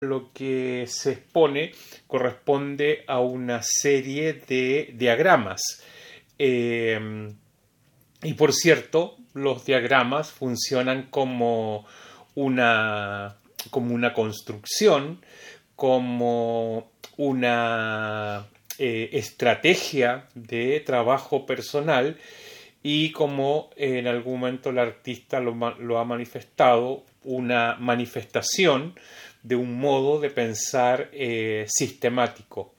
lo que se expone corresponde a una serie de diagramas. Y por cierto, los diagramas funcionan como una construcción, como una estrategia de trabajo personal y como en algún momento el artista lo ha manifestado, una manifestación de un modo de pensar sistemático.